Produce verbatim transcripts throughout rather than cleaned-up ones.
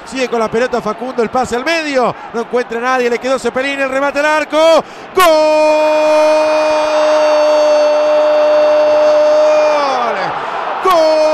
sigue con la pelota Facundo, el pase al medio, no encuentra a nadie, le quedó Cepelini, el remate al arco, ¡gol! ¡Gol!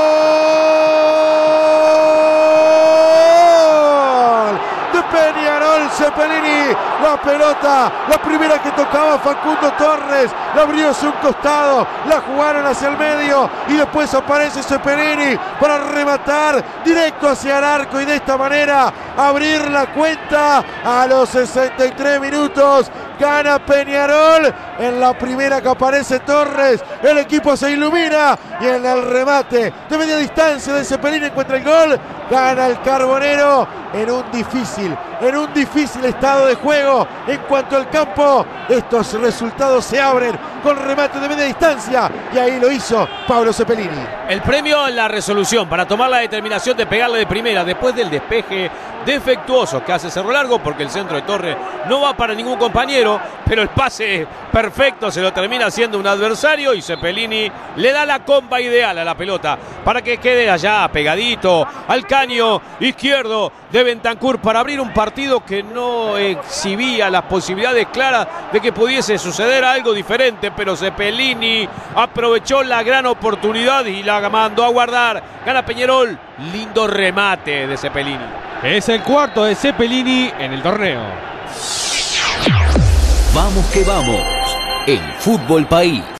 De Peñarol, Cepelini, la pelota, la primera que tocaba Facundo Torres, la abrió hacia un costado, la jugaron hacia el medio y después aparece Cepelini para rematar directo hacia el arco y de esta manera abrir la cuenta a los sesenta y tres minutos. Gana Peñarol, en la primera que aparece Torres, el equipo se ilumina y en el remate de media distancia de Cepelini encuentra el gol, gana el Carbonero en un difícil, en un difícil estado de juego. En cuanto al campo, estos resultados se abren con remate de media distancia y ahí lo hizo Pablo Cepelini. El premio en la resolución para tomar la determinación de pegarle de primera después del despeje defectuoso que hace Cerro Largo, porque el centro de Torres no va para ningún compañero, pero el pase perfecto se lo termina haciendo un adversario y Cepelini le da la comba ideal a la pelota para que quede allá pegadito al caño izquierdo de Bentancur para abrir un partido que no exhibía las posibilidades claras de que pudiese suceder algo diferente, pero Cepelini aprovechó la gran oportunidad y la mandó a guardar. Gana Peñarol, lindo remate de Cepelini. Es el cuarto de Cepelini en el torneo. Vamos que vamos, en Fútbol País.